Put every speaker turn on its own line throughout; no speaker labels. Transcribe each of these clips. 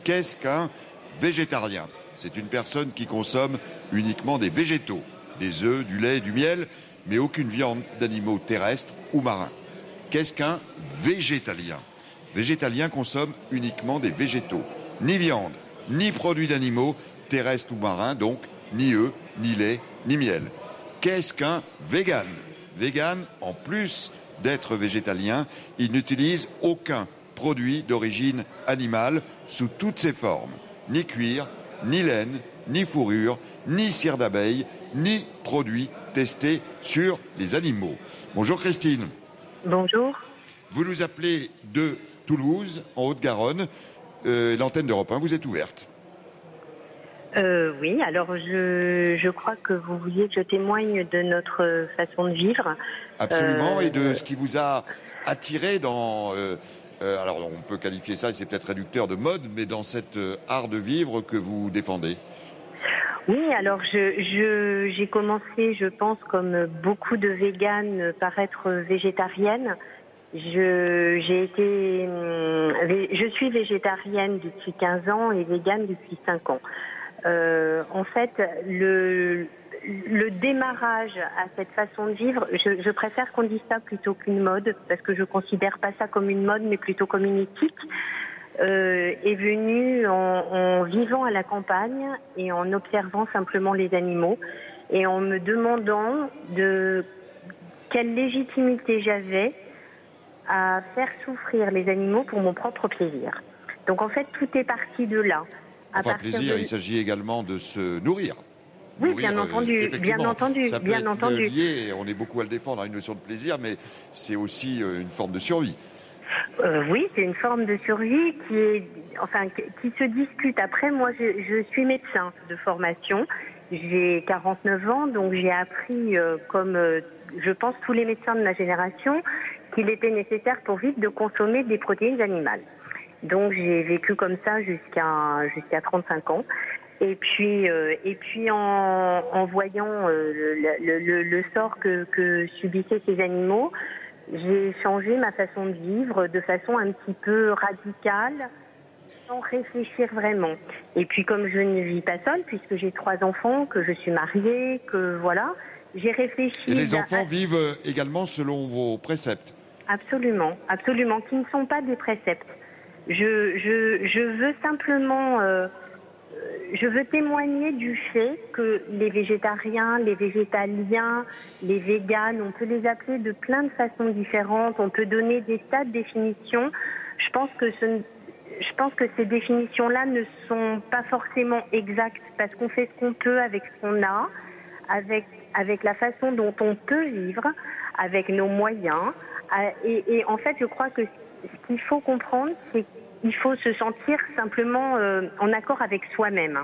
Qu'est-ce qu'un végétarien? C'est une personne qui consomme uniquement des végétaux, des œufs, du lait, du miel, mais aucune viande d'animaux terrestres ou marins. Qu'est-ce qu'un végétalien? Végétalien consomme uniquement des végétaux, ni viande, ni produits d'animaux terrestres ou marins, donc ni œufs, ni lait, ni miel. Qu'est-ce qu'un vegan? Vegan, en plus d'être végétalien, il n'utilise aucun produit d'origine animale sous toutes ses formes. Ni cuir, ni laine, ni fourrure, ni cire d'abeille, ni produits testés sur les animaux. Bonjour Christine.
Bonjour.
Vous nous appelez de Toulouse, en Haute-Garonne. L'antenne d'Europe 1 vous est ouverte.
Oui, alors je crois que vous vouliez que je témoigne de notre façon de vivre.
Absolument, et de ce qui vous a attiré dans... alors on peut qualifier ça, et c'est peut-être réducteur, de mode, mais dans cet art de vivre que vous défendez.
Oui, alors j'ai commencé, je pense, comme beaucoup de véganes, par être végétarienne. Je suis végétarienne depuis 15 ans et végane depuis 5 ans. En fait, le démarrage à cette façon de vivre, je préfère qu'on dise ça plutôt qu'une mode, parce que je considère pas ça comme une mode, mais plutôt comme une éthique, est venu en vivant à la campagne et en observant simplement les animaux et en me demandant de quelle légitimité j'avais à faire souffrir les animaux pour mon propre plaisir. Donc en fait, tout est parti de là.
Enfin, plaisir, il s'agit également de se nourrir.
Oui, bien entendu,
ça peut être lié, et on est beaucoup à le défendre, à une notion de plaisir, mais c'est aussi une forme de survie.
Oui, c'est une forme de survie qui se discute. Après, moi, je suis médecin de formation. J'ai 49 ans, donc j'ai appris, comme je pense tous les médecins de ma génération, qu'il était nécessaire pour vivre de consommer des protéines animales. Donc j'ai vécu comme ça jusqu'à 35 ans. Et puis en voyant le sort que subissaient ces animaux, j'ai changé ma façon de vivre de façon un petit peu radicale, sans réfléchir vraiment. Et puis comme je ne vis pas seule, puisque j'ai 3 enfants, que je suis mariée, que voilà, j'ai réfléchi...
Et les enfants vivent également selon vos préceptes?
Absolument, absolument, qui ne sont pas des préceptes. Je veux simplement... je veux témoigner du fait que les végétariens, les végétaliens, les véganes, on peut les appeler de plein de façons différentes, on peut donner des tas de définitions. Je pense que ces définitions-là ne sont pas forcément exactes parce qu'on fait ce qu'on peut avec ce qu'on a, avec la façon dont on peut vivre, avec nos moyens. Et en fait, je crois que ce qu'il faut comprendre, c'est qu'il faut se sentir simplement en accord avec soi-même.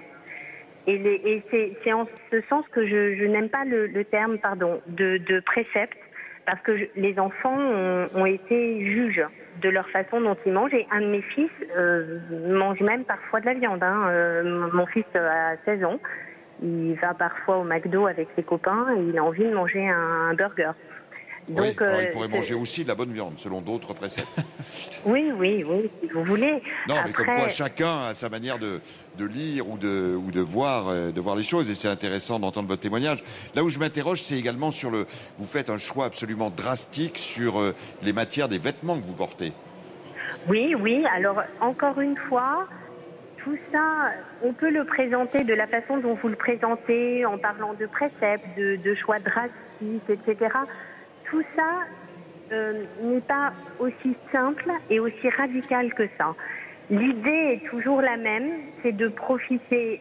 Et c'est en ce sens que je n'aime pas le terme de précepte, parce que les enfants ont été juges de leur façon dont ils mangent. Et un de mes fils mange même parfois de la viande. Mon fils a 16 ans, il va parfois au McDo avec ses copains et il a envie de manger un burger. Donc,
alors il pourrait manger aussi de la bonne viande, selon d'autres préceptes.
Oui, si vous voulez.
Non, mais comme quoi chacun a sa manière de lire ou de voir les choses, et c'est intéressant d'entendre votre témoignage. Là où je m'interroge, c'est également sur vous faites un choix absolument drastique sur les matières des vêtements que vous portez. Oui,
alors encore une fois, tout ça, on peut le présenter de la façon dont vous le présentez, en parlant de préceptes, de choix drastiques, etc. Tout ça n'est pas aussi simple et aussi radical que ça. L'idée est toujours la même, c'est de profiter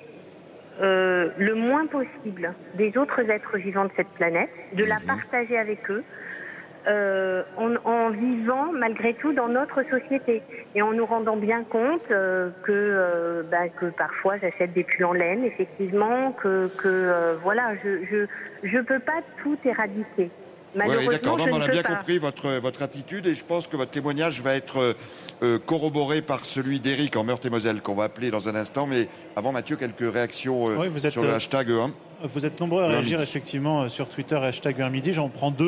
le moins possible des autres êtres vivants de cette planète, de la partager avec eux, en vivant malgré tout dans notre société et en nous rendant bien compte que parfois j'achète des pulls en laine, effectivement, voilà, je peux pas tout éradiquer.
Oui, d'accord. On a bien compris votre attitude, et je pense que votre témoignage va être corroboré par celui d'Éric en Meurthe-et-Moselle, qu'on va appeler dans un instant. Mais avant, Mathieu, quelques réactions sur le hashtag 1.
Vous êtes nombreux à réagir effectivement sur Twitter, hashtag 1 midi. J'en prends 2.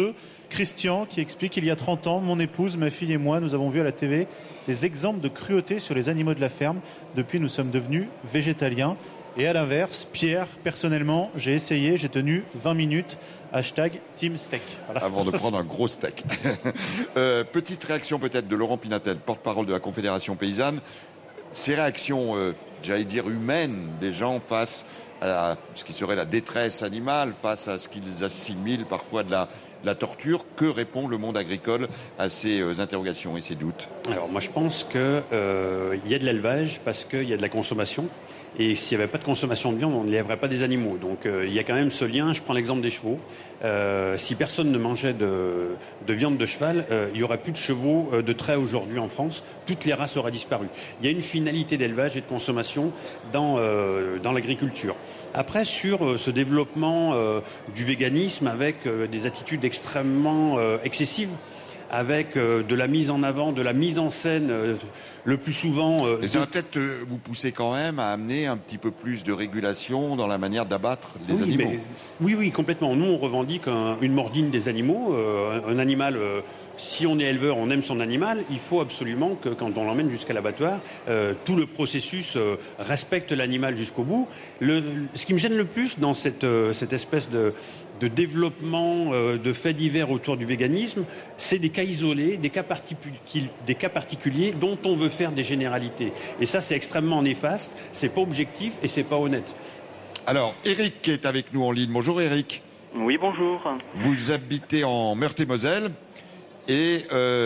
Christian qui explique qu'il y a 30 ans, mon épouse, ma fille et moi, nous avons vu à la TV des exemples de cruauté sur les animaux de la ferme. Depuis, nous sommes devenus végétaliens. Et à l'inverse, Pierre, personnellement, j'ai essayé, j'ai tenu 20 minutes. #Team Steak. Voilà.
Avant de prendre un gros steak. Petite réaction peut-être de Laurent Pinatel, porte-parole de la Confédération paysanne. Ces réactions, j'allais dire humaines, des gens face à ce qui serait la détresse animale, face à ce qu'ils assimilent parfois de la torture. Que répond le monde agricole à ces interrogations et ces doutes?
Alors moi je pense qu'il y a de l'élevage parce qu'il y a de la consommation. Et s'il n'y avait pas de consommation de viande, on n'élèverait pas des animaux. Donc il y a quand même ce lien. Je prends l'exemple des chevaux. Si personne ne mangeait de viande de cheval, il n'y aurait plus de chevaux de trait aujourd'hui en France. Toutes les races auraient disparu. Il y a une finalité d'élevage et de consommation dans l'agriculture. Après, sur ce développement du véganisme avec des attitudes extrêmement excessives, avec de la mise en avant, de la mise en scène, le plus souvent...
Et ça va peut-être vous pousser quand même à amener un petit peu plus de régulation dans la manière d'abattre les animaux.
Oui, complètement. Nous, on revendique une mordine des animaux. Un animal, si on est éleveur, on aime son animal, il faut absolument que, quand on l'emmène jusqu'à l'abattoir, tout le processus respecte l'animal jusqu'au bout. Ce qui me gêne le plus dans cette espèce de développement de faits divers autour du véganisme, c'est des cas isolés, des cas particuliers dont on veut faire des généralités. Et ça, c'est extrêmement néfaste, c'est pas objectif et c'est pas honnête.
Alors, Eric est avec nous en ligne. Bonjour Eric.
Oui, bonjour.
Vous habitez en Meurthe-et-Moselle et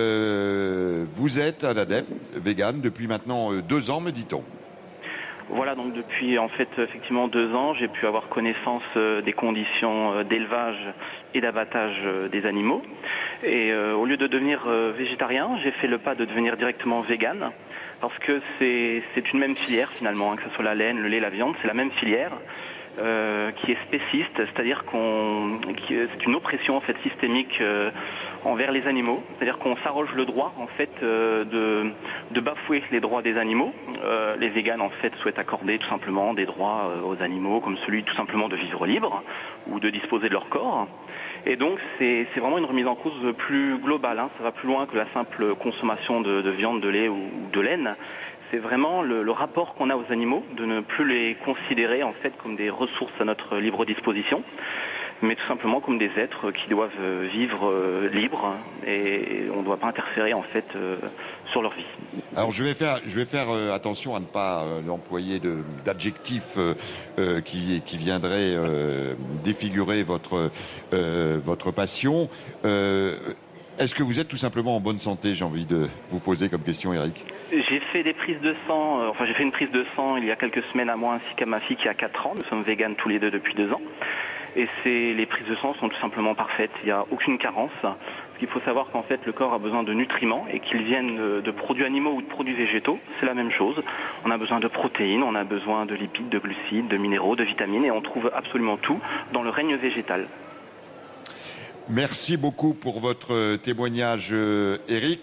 vous êtes un adepte vegan depuis maintenant 2 ans, me dit-on.
Voilà, donc depuis effectivement 2 ans, j'ai pu avoir connaissance des conditions d'élevage et d'abattage des animaux. Et au lieu de devenir végétarien, j'ai fait le pas de devenir directement vegan, parce que c'est une même filière finalement, que ce soit la laine, le lait, la viande, c'est la même filière. Qui est spéciste, c'est-à-dire c'est une oppression systémique envers les animaux, c'est-à-dire qu'on s'arroge le droit de bafouer les droits des animaux. Les véganes souhaitent accorder tout simplement des droits aux animaux, comme celui tout simplement de vivre libre ou de disposer de leur corps. Et donc c'est vraiment une remise en cause plus globale, ça va plus loin que la simple consommation de viande, de lait ou de laine. C'est vraiment le rapport qu'on a aux animaux, de ne plus les considérer comme des ressources à notre libre disposition, mais tout simplement comme des êtres qui doivent vivre libres et on ne doit pas interférer sur leur vie.
Alors je vais faire attention à ne pas employer d'adjectifs qui viendraient défigurer votre passion. Est-ce que vous êtes tout simplement en bonne santé? J'ai envie de vous poser comme question, Eric.
J'ai fait des prises de sang, j'ai fait une prise de sang il y a quelques semaines à moi ainsi qu'à ma fille qui a 4 ans. Nous sommes véganes tous les deux depuis 2 ans. Et les prises de sang sont tout simplement parfaites, il n'y a aucune carence. Parce qu'il faut savoir qu'en fait le corps a besoin de nutriments et qu'ils viennent de produits animaux ou de produits végétaux, c'est la même chose. On a besoin de protéines, on a besoin de lipides, de glucides, de minéraux, de vitamines et on trouve absolument tout dans le règne végétal.
Merci beaucoup pour votre témoignage, Eric.